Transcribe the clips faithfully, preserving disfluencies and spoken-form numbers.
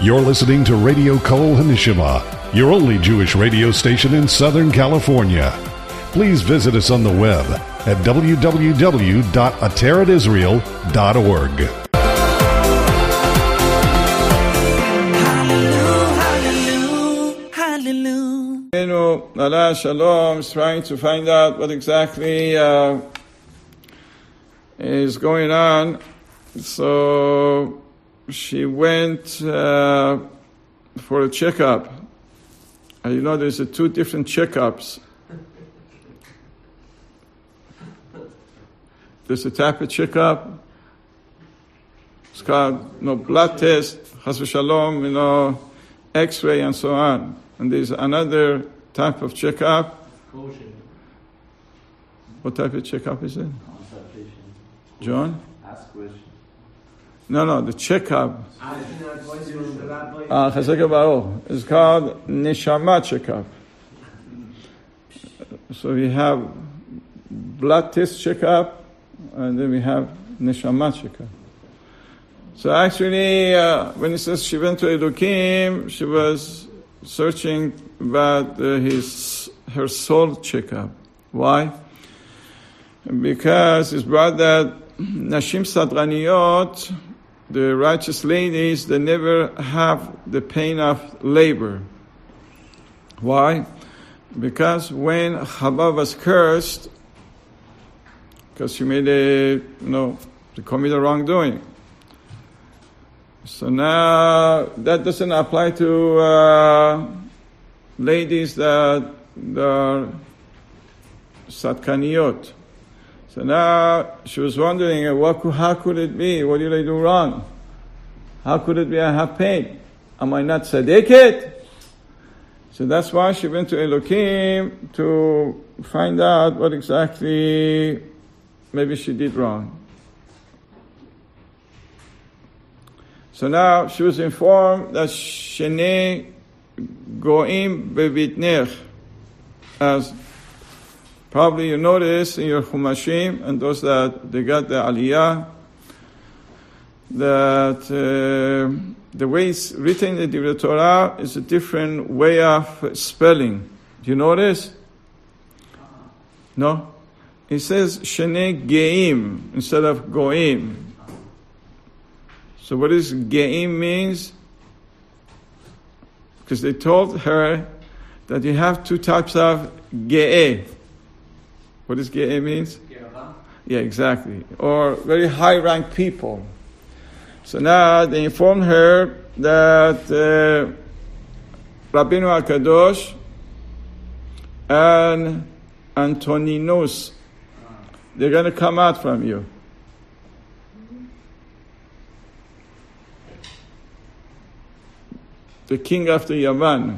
You're listening to Radio Kol Hanishima, your only Jewish radio station in Southern California. Please visit us on the web at w w w dot ateret israel dot org. Nala Shalom is trying to find out what exactly uh, is going on. So she went uh, for a checkup. And you know, there's a two different checkups. There's a type of checkup. It's called you know, blood test, Chas v'Shalom, you know, X-ray, and so on. And there's another type of checkup. What type of checkup is it? John? Ask question. No, no, the checkup. Ah, Chazak Baruch. It's called Neshama checkup. So we have blood test checkup, and then we have Neshama checkup. So actually, uh, when it says she went to Elokim, she was searching about uh, his her soul checkup. Why? Because it's brought that Nashim Sadraniyot, the righteous ladies, they never have the pain of labor. Why? Because when Chava was cursed, because she made a, you know, she committed a wrongdoing. So now that doesn't apply to uh, ladies that, that are Satkaniyot. So now she was wondering, what, how could it be? What did I do wrong? How could it be I have pain? Am I not tzaddiket? So that's why she went to Elokim to find out what exactly maybe she did wrong. So now she was informed that Shnei Goim Bevitnech, as probably you notice in your Chumashim, and those that they got the Aliyah, that uh, the way it's written in the Divrei Torah is a different way of spelling. Do you notice? No? It says Shnei Geim instead of Goim. So what does Ge'im means? Because they told her that you have two types of Ge'eh. What does Ge'eh means? Yeah, exactly. Or very high-ranked people. So now they informed her that uh, Rabbeinu HaKadosh and Antoninus, they're going to come out from you. The king of the Yavan.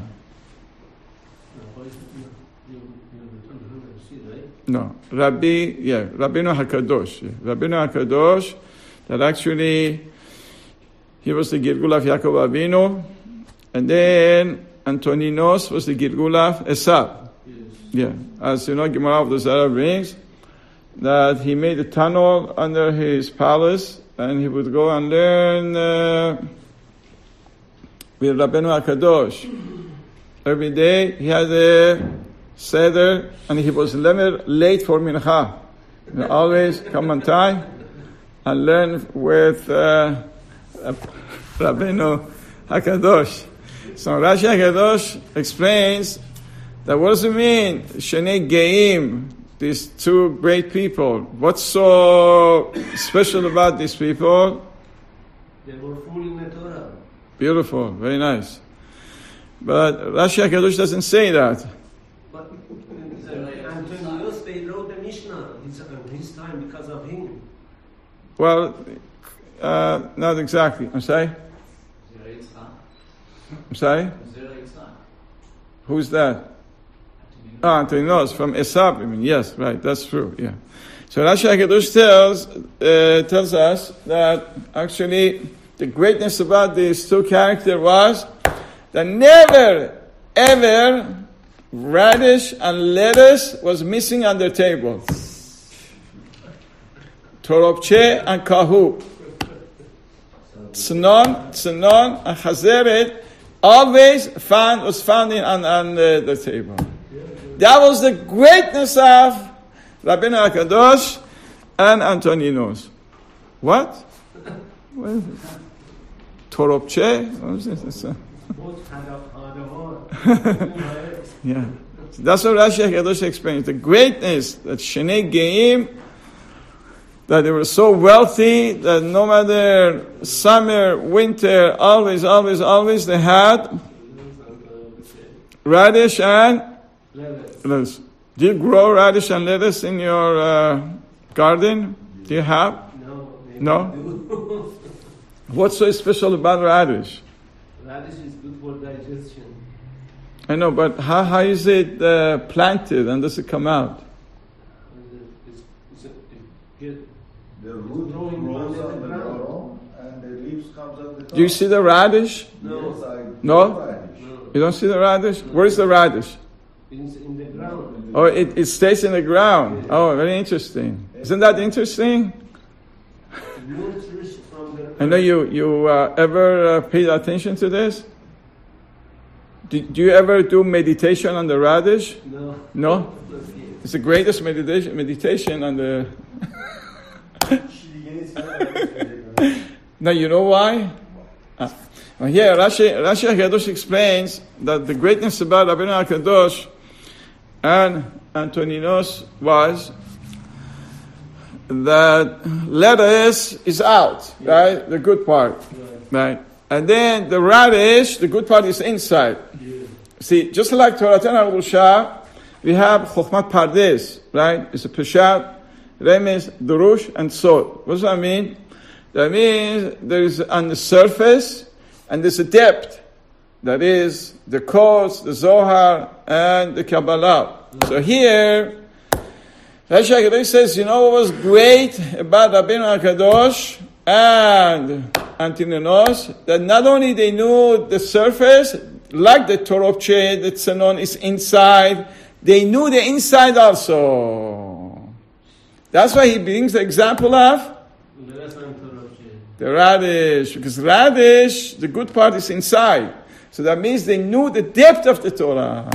No, Rabbi, yeah, Rabbeinu HaKadosh. Yeah. Rabbeinu HaKadosh, that actually, he was the Gilgul of Yaakov Avinu, and then Antoninos was the Gilgul of Esav. Yes. Yeah, as you know, Gemara of the Zara brings, that he made a tunnel under his palace, and he would go and learn uh, with Rabbeinu HaKadosh. Every day he had a seder, and he was never late for mincha. He always come on time and learn with uh, Rabbeinu HaKadosh. So Rashi HaKadosh explains that what does it mean? Shnei Geim, these two great people. What's so special about these people? They were fooling the Torah. Beautiful, very nice. But Rashi HaKadosh doesn't say that. But Antonius, they wrote the Mishnah in his time because of him. Well, uh, not exactly. I'm sorry? I'm sorry? Who's that? Ah, Antonius from Esab. I mean, yes, right, that's true, yeah. So Rashi HaKadosh tells, uh, tells us that actually the greatness about these two characters was that never, ever radish and lettuce was missing on their table. Toropche and kahu. Tzanon, Tzanon, and Chazeret always found was found in, on, on the, the table. That was the greatness of Rabbeinu HaKadosh and Antoninus. What? What is it? Toropche? What is this? Yeah. So that's what Rashi HaKadosh explains. The greatness that Shnei Geim, that they were so wealthy that no matter summer, winter, always, always, always they had radish and lettuce. Do you grow radish and lettuce in your uh, garden? Do you have? No. No? What's so special about radish? Radish is good for digestion. I know, but how, how is it uh, planted and does it come out? It's, it's a, it get, The root growing grows on up the in the ground. ground and the leaves comes up the top. Do you see the radish? No. Yes, I No? radish. No. You don't see the radish? Where is the radish? It's in the ground. Oh, it, it stays in the ground. Oh, very interesting. Isn't that interesting? Nutrition from the I know you, you uh, ever uh, paid attention to this? Do, do you ever do meditation on the radish? No. No? It's the greatest meditation, meditation on the... Now, you know why? Uh, well, here, Rashi, Rashi HaKadosh explains that the greatness about Rabbeinu HaKadosh and Antoninus was that lettuce is out, right? The good part, right? And then the radish, the good part is inside. See, just like Torah Tanakh Rusha, we have Chokhmat Pardes, right? It's a Peshat, Remes, Durush, and Sod. What does that mean? That means there is on the surface, and there's a depth. That is the Kos, the Zohar, and the Kabbalah. So here, Rashi HaKadosh says, you know what was great about Rabbeinu HaKadosh and Antoninus? That not only they knew the surface, like the Toropche, the Tzanon is inside, they knew the inside also. That's why he brings the example of the radish, because radish, the good part is inside. So that means they knew the depth of the Torah.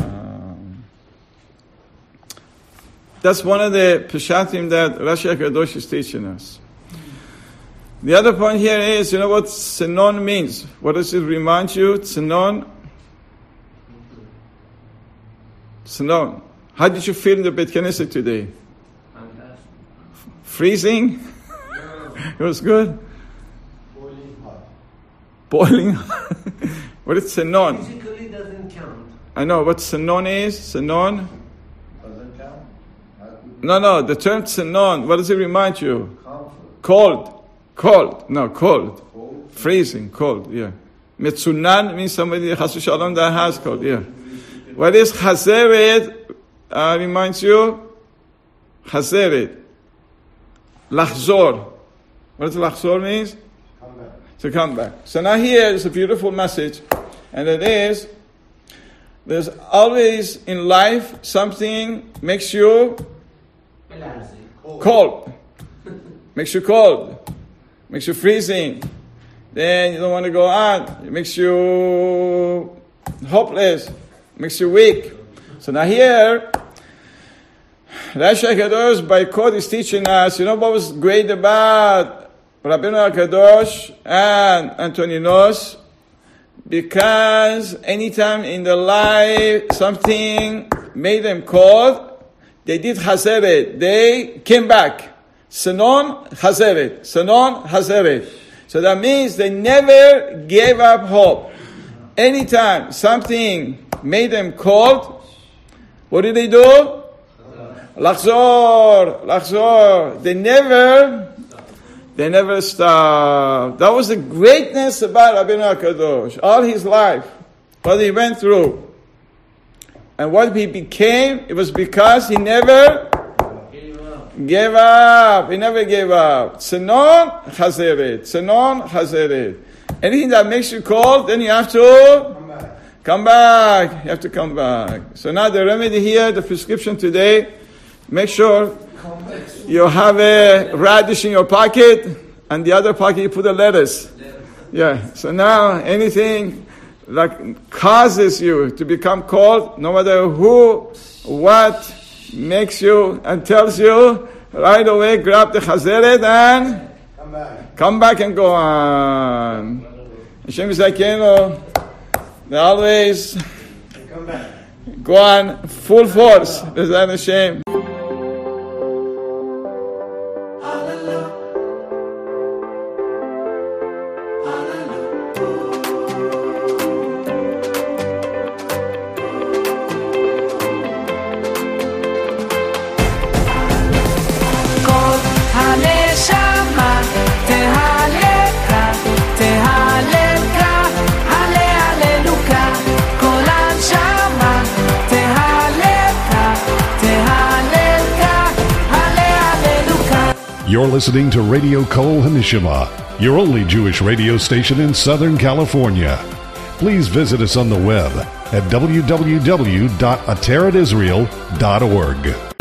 That's one of the Peshatim that Rashi HaKadosh is teaching us. The other point here is, you know what Tzanon means? What does it remind you? Tzanon? Tzanon. How did you feel in the Beit Knesset today? Fantastic. Freezing? It was good? Boiling hot. Boiling? What is Tzanon? Physically doesn't count. I know what Tzanon is. Tzanon? Doesn't count. Not No, no, the term Tzanon, what does it remind you? comfort. Cold. Cold. No, cold. Cold. Freezing, cold, yeah. Metzunan means somebody, Chas v'shalom, that has cold, yeah. What is Chazeret, uh, reminds you? Chazeret. Lachzor. What does Lachzor means? Come back. To come back. So now here is a beautiful message, and it is, there's always in life something makes you cold. Makes you cold. Makes you freezing. Then you don't want to go out. It makes you hopeless. Makes you weak. So now here, Rashi HaKadosh by quote is teaching us, you know what was great about Rabbeinu HaKadosh and Antoninus? Because anytime in the life something made them cold, they did Chazeret. They came back. Tzanon, Chazeret. Tzanon, Chazeret. So that means they never gave up hope. Anytime something made them cold, what did they do? Lachzor, Lachzor. They never, they never stopped. That was the greatness about Rabbeinu HaKadosh. All his life, what he went through. And what he became, it was because he never gave up. He never gave up. Tzanon, Chazeret. Tzanon, Chazeret. Anything that makes you cold, then you have to Come back. come back. You have to come back. So now the remedy here, the prescription today, make sure you have a radish in your pocket, and the other pocket you put a lettuce. Yeah, so now anything that causes you to become cold, no matter who, what, makes you and tells you, right away grab the chazeret and Come back. come back and go on. Hashem Yisrael, they always Come back. go on full force. B'ezrat Hashem. You're listening to Radio Kol Hanishima, your only Jewish radio station in Southern California. Please visit us on the web at w w w dot ateret israel dot org.